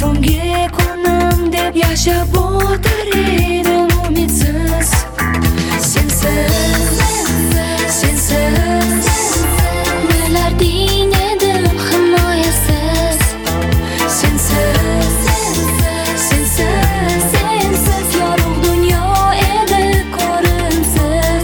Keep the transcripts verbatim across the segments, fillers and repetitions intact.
so'nggi kunim deb yashab o'tir edim umidsiz. Sensiz, sensiz nelarding edim himoyasiz. Sensiz, sensiz, sensiz yorug' dunyo edi ko'rimsiz.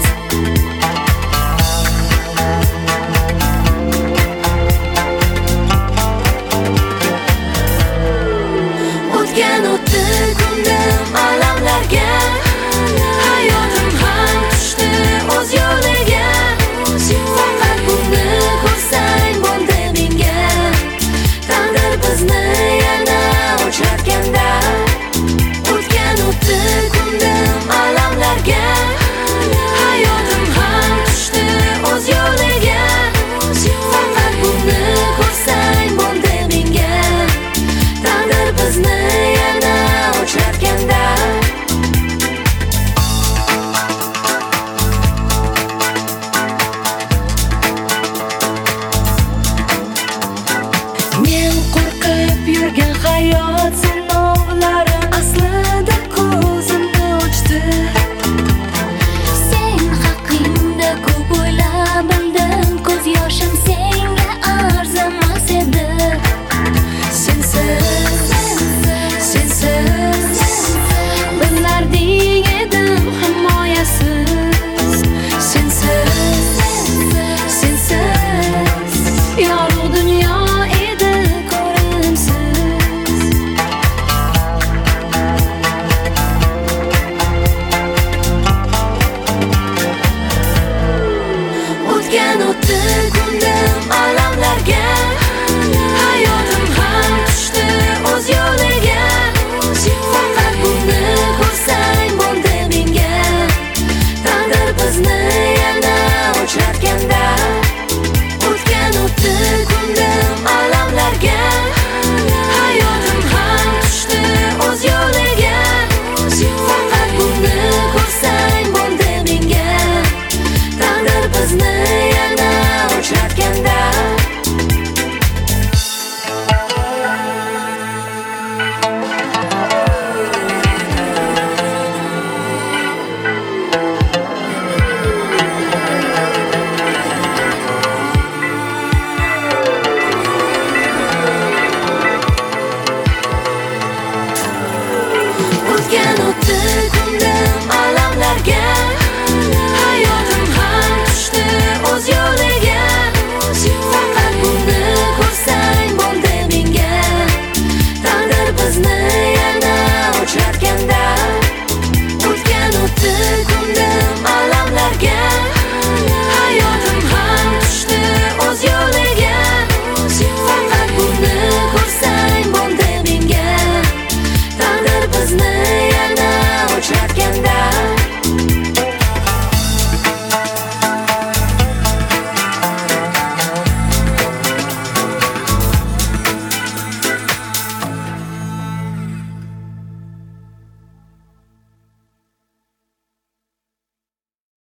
O'tgan o'tdi kundim alamlarga, hayotim ham tushdi o'z yo'liga. Faqat buni ko'rsang bo'ldi menga, taqdir bizni yana uchratganda. O'tgan o'tdi kundim alamlarga, hayotim ham tushdi o'z yo'liga. Faqat buni ko'rsang bo'ldi menga, taqdir bizni